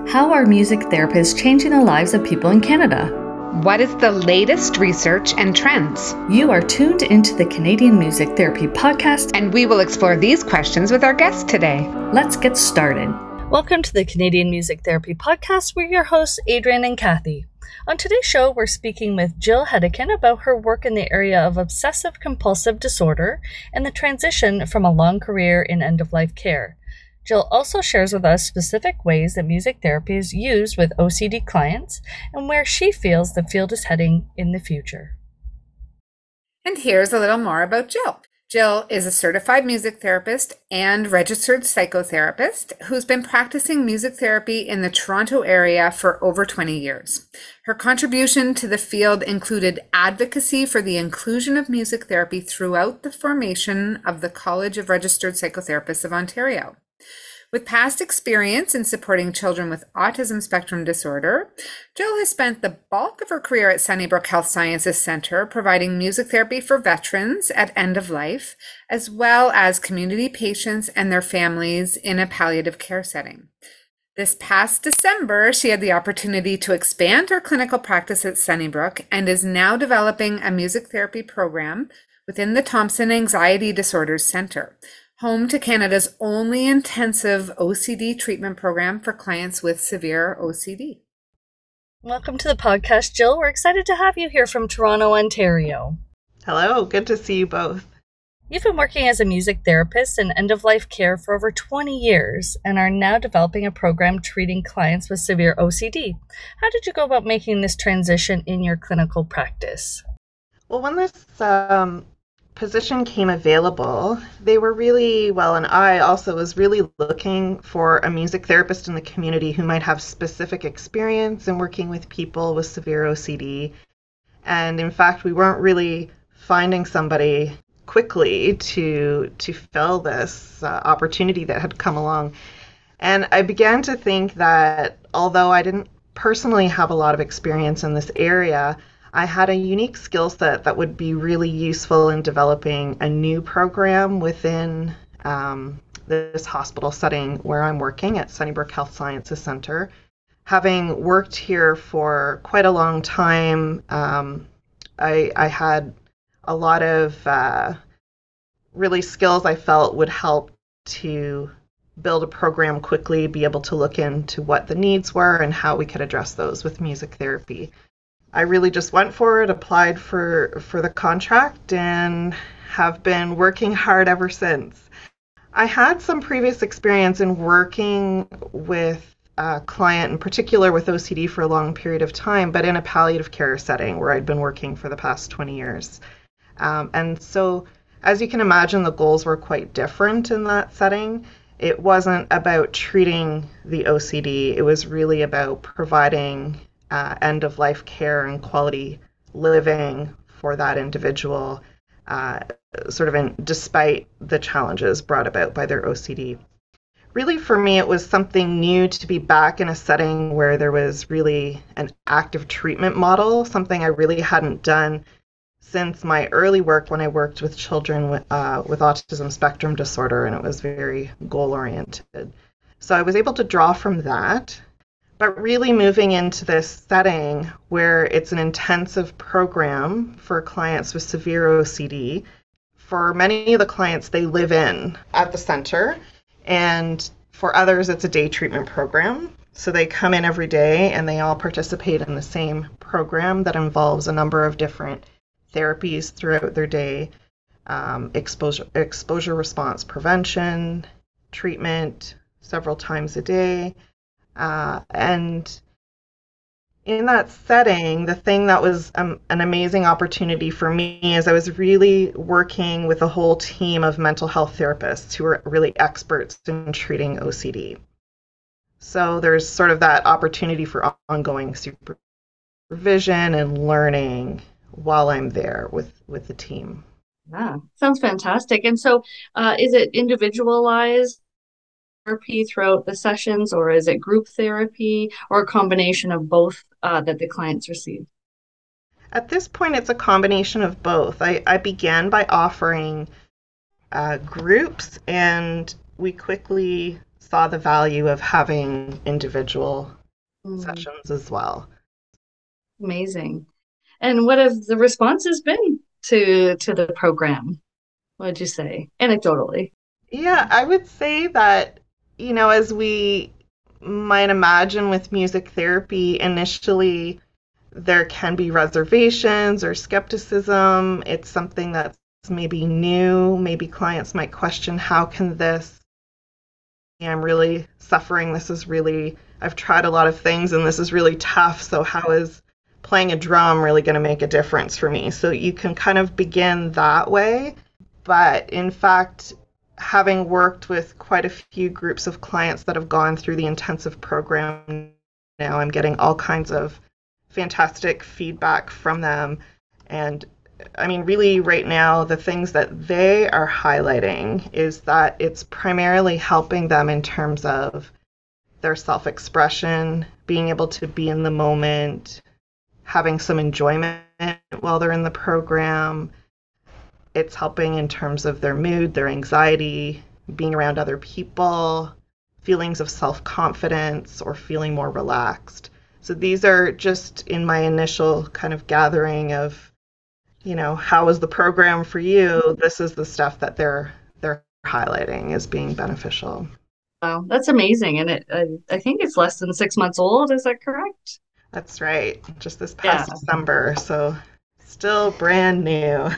How are music therapists changing the lives of people in Canada? What is the latest research and trends? You are tuned into the Canadian Music Therapy Podcast, and we will explore these questions with our guest today. Let's get started. Welcome to the Canadian Music Therapy Podcast. We're your hosts, Adrian and Kathy. On today's show, we're speaking with Jill Hedican about her work in the area of obsessive-compulsive disorder and the transition from a long career in end-of-life care. Jill also shares with us specific ways that music therapy is used with OCD clients and where she feels the field is heading in the future. And here's a little more about Jill. Jill is a certified music therapist and registered psychotherapist who's been practicing music therapy in the Toronto area for over 20 years. Her contribution to the field included advocacy for the inclusion of music therapy throughout the formation of the College of Registered Psychotherapists of Ontario. With past experience in supporting children with autism spectrum disorder, Jill has spent the bulk of her career at Sunnybrook Health Sciences Centre providing music therapy for veterans at end of life, as well as community patients and their families in a palliative care setting. This past December, she had the opportunity to expand her clinical practice at Sunnybrook and is now developing a music therapy program within the Thompson Anxiety Disorders Centre, home to Canada's only intensive OCD treatment program for clients with severe OCD. Welcome to the podcast, Jill. We're excited to have you here from Toronto, Ontario. Hello, good to see you both. You've been working as a music therapist in end-of-life care for over 20 years and are now developing a program treating clients with severe OCD. How did you go about making this transition in your clinical practice? Well, when this position came available, they were really, and I also was really looking for a music therapist in the community who might have specific experience in working with people with severe OCD. And in fact, we weren't really finding somebody quickly to fill this opportunity that had come along. And I began to think that although I didn't personally have a lot of experience in this area, I had a unique skill set that would be really useful in developing a new program within this hospital setting where I'm working at Sunnybrook Health Sciences Centre. Having worked here for quite a long time, I had a lot of really skills I felt would help to build a program quickly, be able to look into what the needs were and how we could address those with music therapy. I really just went for it, applied for the contract, and have been working hard ever since. I had some previous experience in working with a client, in particular with OCD, for a long period of time, but in a palliative care setting where I'd been working for the past 20 years. And so, as you can imagine, the goals were quite different in that setting. It wasn't about treating the OCD. It was really about providing end-of-life care and quality living for that individual, despite the challenges brought about by their OCD. Really, for me, it was something new to be back in a setting where there was really an active treatment model, something I really hadn't done since my early work when I worked with children with autism spectrum disorder, and it was very goal-oriented. So I was able to draw from that. But really moving into this setting where it's an intensive program for clients with severe OCD. For many of the clients, they live in at the center, and for others, it's a day treatment program. So they come in every day and they all participate in the same program that involves a number of different therapies throughout their day, exposure response prevention, treatment several times a day. And in that setting, the thing that was an amazing opportunity for me is I was really working with a whole team of mental health therapists who are really experts in treating OCD. So there's sort of that opportunity for ongoing supervision and learning while I'm there with the team. Yeah, sounds fantastic. And so is it individualized therapy throughout the sessions, or is it group therapy, or a combination of both that the clients receive? At this point, it's a combination of both. I began by offering groups, and we quickly saw the value of having individual Mm, sessions as well. amazing. And what have the responses been to the program? What'd you say, anecdotally? Yeah, I would say that, as we might imagine with music therapy, initially there can be reservations or skepticism. It's something that's maybe new. Maybe clients might question, how can this, I'm really suffering. I've tried a lot of things and this is really tough. So, how is playing a drum really going to make a difference for me? So, you can kind of begin that way. But in fact, having worked with quite a few groups of clients that have gone through the intensive program now, I'm getting all kinds of fantastic feedback from them. And I mean, really, right now, the things that they are highlighting is that it's primarily helping them in terms of their self expression, being able to be in the moment, having some enjoyment while they're in the program. It's helping in terms of their mood, their anxiety, being around other people, feelings of self confidence, or feeling more relaxed. So these are just in my initial kind of gathering of, how was the program for you? This is the stuff that they're highlighting as being beneficial. Wow, that's amazing. And I think it's less than 6 months old. Is that correct? That's right. Just this Yeah. past December, so still brand new.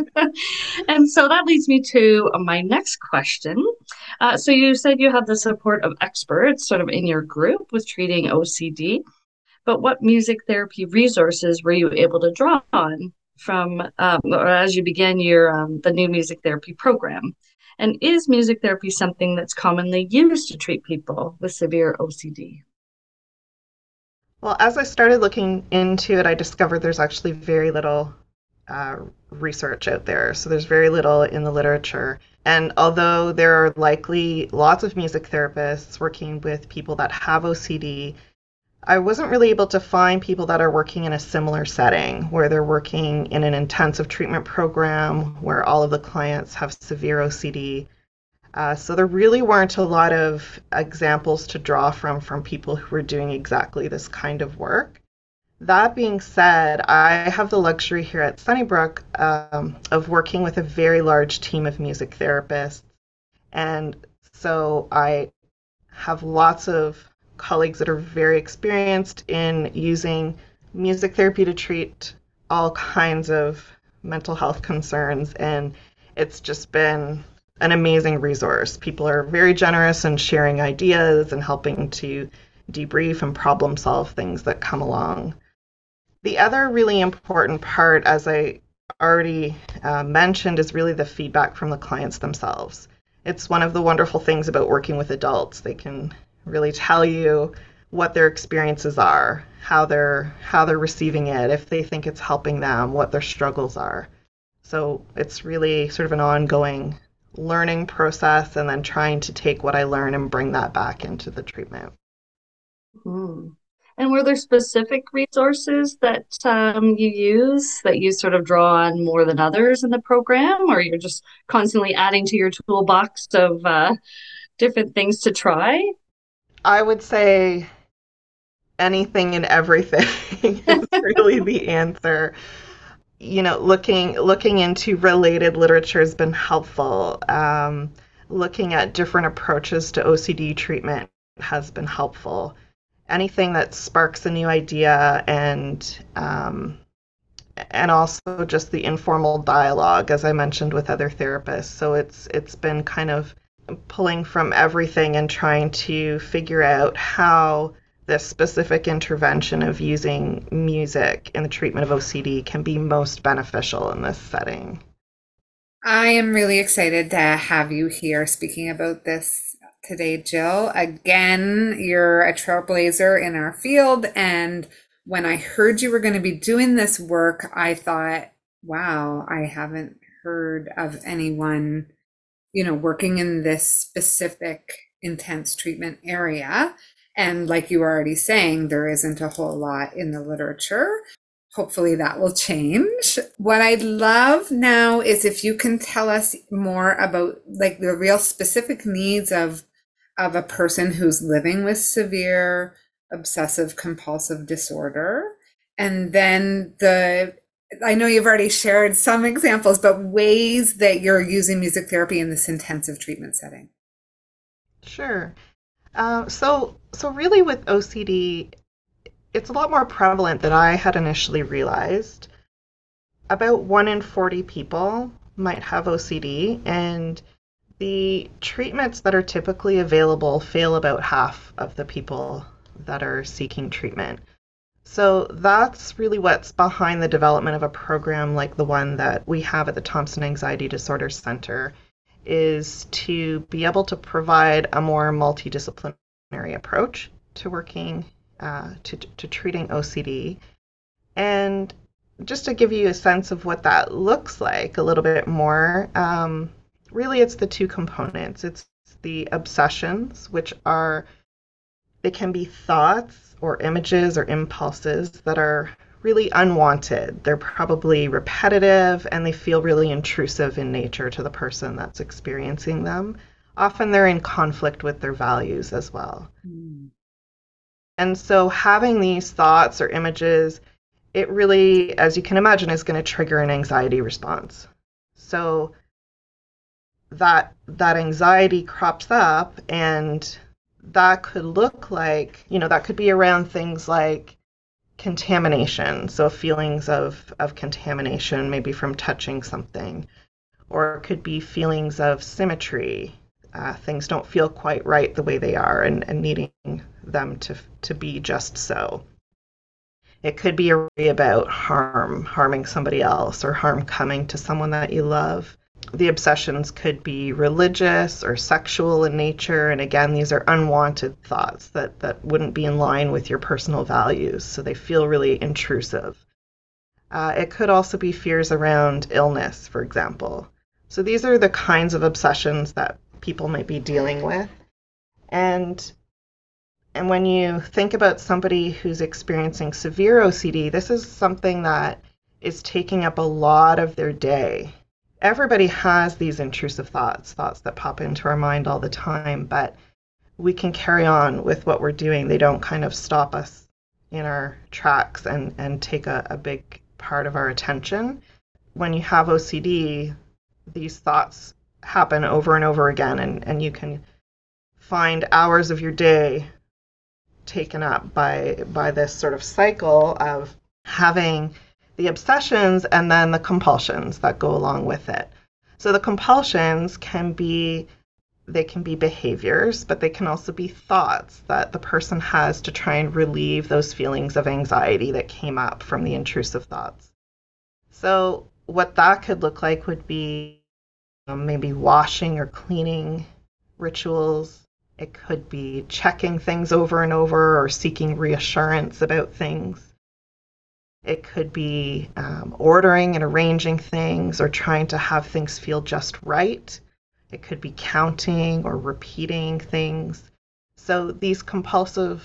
And so that leads me to my next question. So you said you have the support of experts sort of in your group with treating OCD, but what music therapy resources were you able to draw on from or as you began your the new music therapy program? And is music therapy something that's commonly used to treat people with severe OCD? Well, as I started looking into it, I discovered there's actually very little uh, research out there. So there's very little in the literature. And although there are likely lots of music therapists working with people that have OCD, I wasn't really able to find people that are working in a similar setting where they're working in an intensive treatment program where all of the clients have severe OCD. So there really weren't a lot of examples to draw from people who were doing exactly this kind of work. That being said, I have the luxury here at Sunnybrook of working with a very large team of music therapists. And so I have lots of colleagues that are very experienced in using music therapy to treat all kinds of mental health concerns. And it's just been an amazing resource. People are very generous in sharing ideas and helping to debrief and problem solve things that come along. The other really important part, as I already mentioned, is really the feedback from the clients themselves. It's one of the wonderful things about working with adults. They can really tell you what their experiences are, how they're receiving it, if they think it's helping them, what their struggles are. So it's really sort of an ongoing learning process and then trying to take what I learn and bring that back into the treatment. Hmm. And were there specific resources that you use that you sort of draw on more than others in the program, or you're just constantly adding to your toolbox of different things to try? I would say anything and everything is really the answer. Looking into related literature has been helpful. Looking at different approaches to OCD treatment has been helpful. Anything that sparks a new idea and also just the informal dialogue, as I mentioned, with other therapists. So it's been kind of pulling from everything and trying to figure out how this specific intervention of using music in the treatment of OCD can be most beneficial in this setting. I am really excited to have you here speaking about this today, Jill. Again, you're a trailblazer in our field. And when I heard you were going to be doing this work, I thought, wow, I haven't heard of anyone, working in this specific intense treatment area. And like you were already saying, there isn't a whole lot in the literature. Hopefully that will change. What I'd love now is if you can tell us more about like the real specific needs of of a person who's living with severe obsessive compulsive disorder. And then I know you've already shared some examples, but ways that you're using music therapy in this intensive treatment setting. Sure. So really with OCD, it's a lot more prevalent than I had initially realized. About 1 in 40 people might have OCD, and the treatments that are typically available fail about half of the people that are seeking treatment. So that's really what's behind the development of a program like the one that we have at the Thompson Anxiety Disorder Center, is to be able to provide a more multidisciplinary approach to working to treating OCD. And just to give you a sense of what that looks like a little bit more, really it's the two components. It's the obsessions, which they can be thoughts or images or impulses that are really unwanted. They're probably repetitive and they feel really intrusive in nature to the person that's experiencing them. Often they're in conflict with their values as well. Mm. And so having these thoughts or images, it really, as you can imagine, is going to trigger an anxiety response. So that anxiety crops up, and that could look like, that could be around things like contamination. So feelings of contamination, maybe from touching something, or it could be feelings of symmetry. Things don't feel quite right the way they are, and needing them to be just so. It could be about harming somebody else, or harm coming to someone that you love. The obsessions could be religious or sexual in nature, and again, these are unwanted thoughts that wouldn't be in line with your personal values, so they feel really intrusive. It could also be fears around illness, for example. So these are the kinds of obsessions that people might be dealing with. And when you think about somebody who's experiencing severe OCD, this is something that is taking up a lot of their day. Everybody has these intrusive thoughts that pop into our mind all the time, but we can carry on with what we're doing. They don't kind of stop us in our tracks and take a big part of our attention. When you have OCD, these thoughts happen over and over again, and you can find hours of your day taken up by this sort of cycle of having the obsessions and then the compulsions that go along with it. So the compulsions can be behaviors, but they can also be thoughts that the person has to try and relieve those feelings of anxiety that came up from the intrusive thoughts. So what that could look like would be maybe washing or cleaning rituals. It could be checking things over and over or seeking reassurance about things. It could be ordering and arranging things or trying to have things feel just right. It could be counting or repeating things. So these compulsions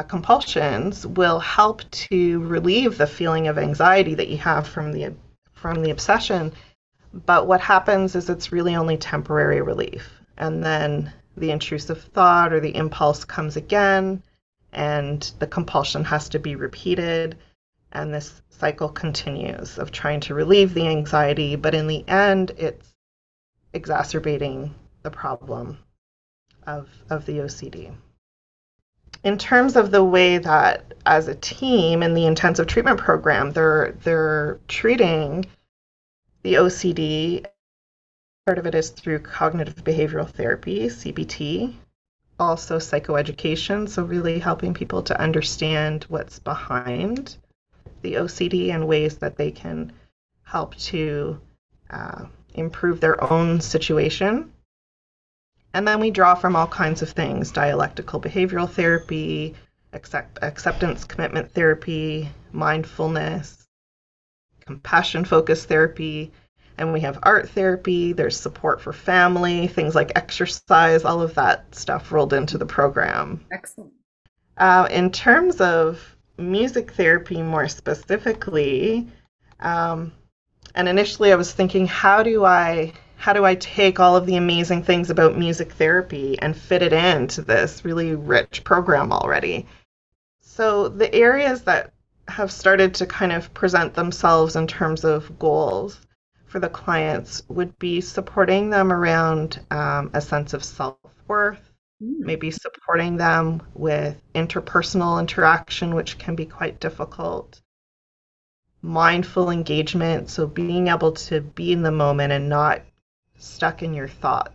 will help to relieve the feeling of anxiety that you have from the obsession. But what happens is it's really only temporary relief. And then the intrusive thought or the impulse comes again, and the compulsion has to be repeated. And this cycle continues of trying to relieve the anxiety, but in the end, it's exacerbating the problem of the OCD. In terms of the way that, as a team in the intensive treatment program, they're treating the OCD, part of it is through cognitive behavioral therapy, CBT, also psychoeducation, so really helping people to understand what's behind the OCD and ways that they can help to improve their own situation. And then we draw from all kinds of things: dialectical behavioral therapy, acceptance commitment therapy, mindfulness, compassion-focused therapy, and we have art therapy. There's support for family, things like exercise, all of that stuff rolled into the program. Excellent. In terms of music therapy more specifically, and initially I was thinking, how do I how do I take all of the amazing things about music therapy and fit it into this really rich program already? So the areas that have started to kind of present themselves in terms of goals for the clients would be supporting them around a sense of self-worth, maybe supporting them with interpersonal interaction, which can be quite difficult, mindful engagement, so being able to be in the moment and not stuck in your thoughts.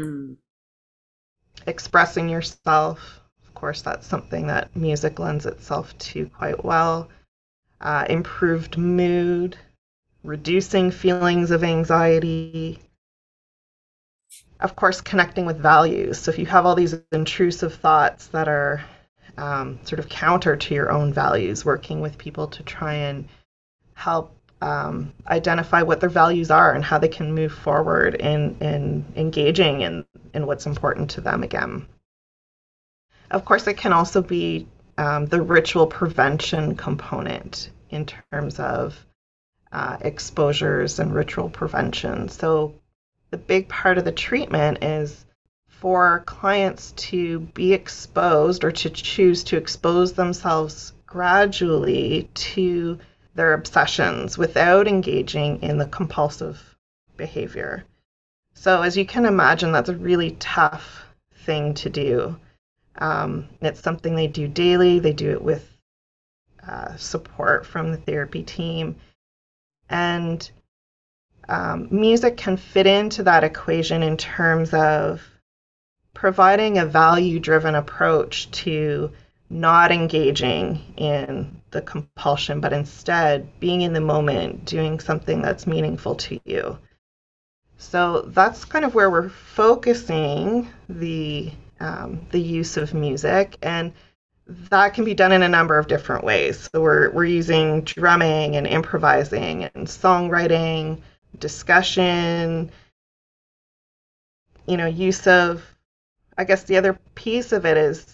Expressing yourself, of course, that's something that music lends itself to quite well. Improved mood, reducing feelings of anxiety, of course, connecting with values. So if you have all these intrusive thoughts that are sort of counter to your own values, working with people to try and help identify what their values are and how they can move forward in engaging in what's important to them again. Of course, it can also be the ritual prevention component in terms of exposures and ritual prevention. So the big part of the treatment is for clients to be exposed or to choose to expose themselves gradually to their obsessions without engaging in the compulsive behavior. So as you can imagine, that's a really tough thing to do. It's something they do daily. They do it with support from the therapy team. And music can fit into that equation in terms of providing a value-driven approach to not engaging in the compulsion, but instead being in the moment, doing something that's meaningful to you. So that's kind of where we're focusing the use of music, and that can be done in a number of different ways. So we're using drumming and improvising and songwriting, discussion, use of, I guess the other piece of it is,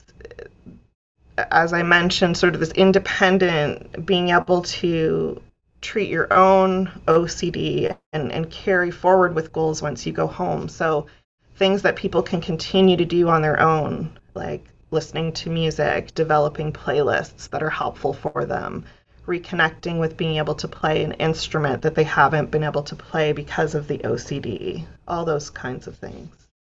as I mentioned, sort of this independent, being able to treat your own OCD and carry forward with goals once you go home. So things that people can continue to do on their own, like listening to music, developing playlists that are helpful for them, reconnecting with being able to play an instrument that they haven't been able to play because of the OCD, all those kinds of things.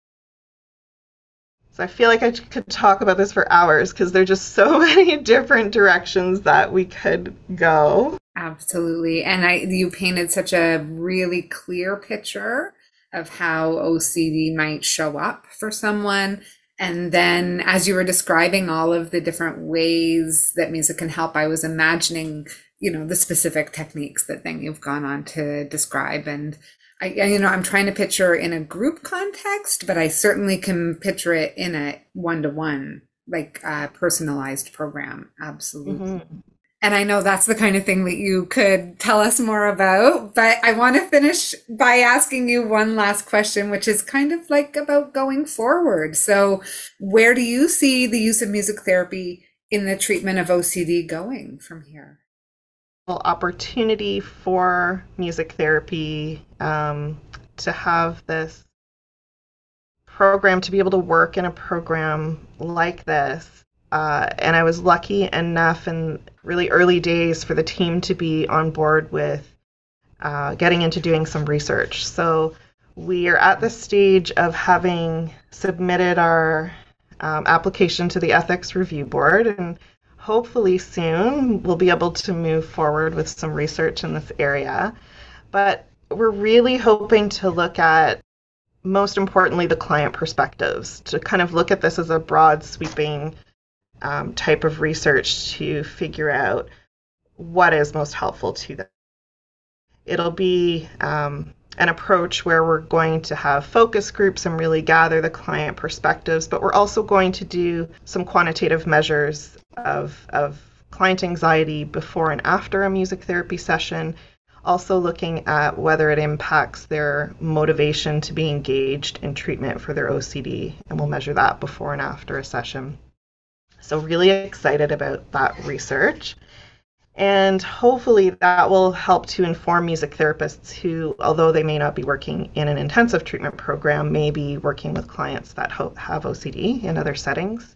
So I feel like I could talk about this for hours because there are just so many different directions that we could go. Absolutely. And you painted such a really clear picture of how OCD might show up for someone. And then as you were describing all of the different ways that music can help, I was imagining, the specific techniques that then you've gone on to describe. And I'm trying to picture in a group context, but I certainly can picture it in a one-to-one, like a personalized program. Absolutely. Mm-hmm. And I know that's the kind of thing that you could tell us more about, but I want to finish by asking you one last question, which is kind of like about going forward. So where do you see the use of music therapy in the treatment of OCD going from here? Opportunity for music therapy to have this program, to be able to work in a program like this. And I was lucky enough in really early days for the team to be on board with getting into doing some research. So we are at the stage of having submitted our application to the Ethics Review Board, and hopefully soon we'll be able to move forward with some research in this area. But we're really hoping to look at, most importantly, the client perspectives, to kind of look at this as a broad sweeping type of research to figure out what is most helpful to them. It'll be an approach where we're going to have focus groups and really gather the client perspectives, but we're also going to do some quantitative measures of client anxiety before and after a music therapy session, also looking at whether it impacts their motivation to be engaged in treatment for their OCD, and we'll measure that before and after a session. So really excited about that research. And hopefully that will help to inform music therapists who, although they may not be working in an intensive treatment program, may be working with clients that have OCD in other settings.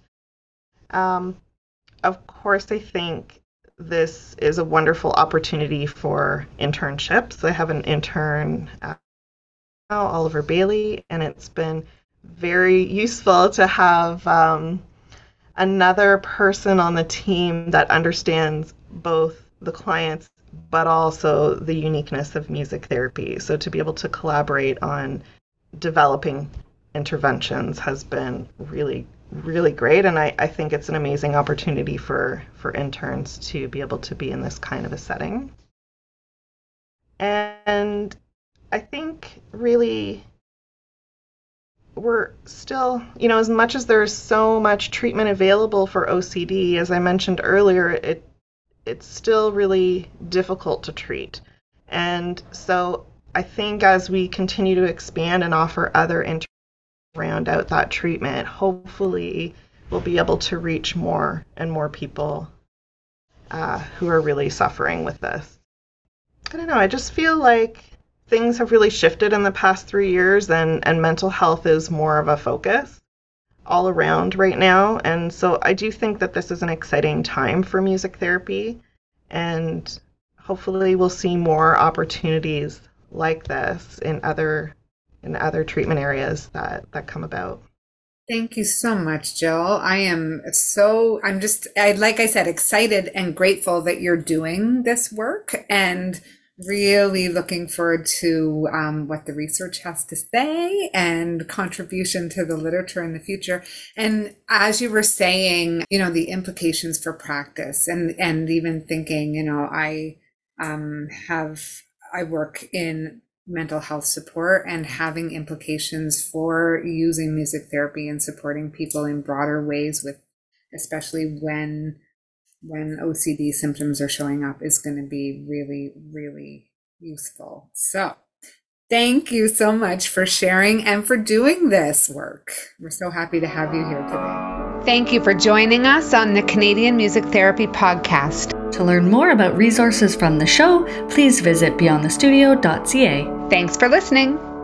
Of course, I think this is a wonderful opportunity for internships. I have an intern now, Oliver Bailey, and it's been very useful to have another person on the team that understands both the clients but also the uniqueness of music therapy. So to be able to collaborate on developing interventions has been really, really great. And I think it's an amazing opportunity for interns to be able to be in this kind of a setting. And I think really we're still, as much as there's so much treatment available for OCD, as I mentioned earlier, it's still really difficult to treat. And so I think as we continue to expand and offer other interventions round out that treatment, hopefully we'll be able to reach more and more people who are really suffering with this. I don't know, I just feel like things have really shifted in the past 3 years, and mental health is more of a focus all around right now. And so I do think that this is an exciting time for music therapy, and hopefully we'll see more opportunities like this in other treatment areas that come about. Thank you so much, Jill. I'm just, like I said, excited and grateful that you're doing this work, and really looking forward to what the research has to say and contribution to the literature in the future. And as you were saying, the implications for practice, and even thinking, I work in mental health support, and having implications for using music therapy and supporting people in broader ways, with especially when OCD symptoms are showing up, is going to be really, really useful. So thank you so much for sharing and for doing this work. We're so happy to have you here today. Thank you for joining us on the Canadian Music Therapy Podcast. To learn more about resources from the show, please visit beyondthestudio.ca. Thanks for listening.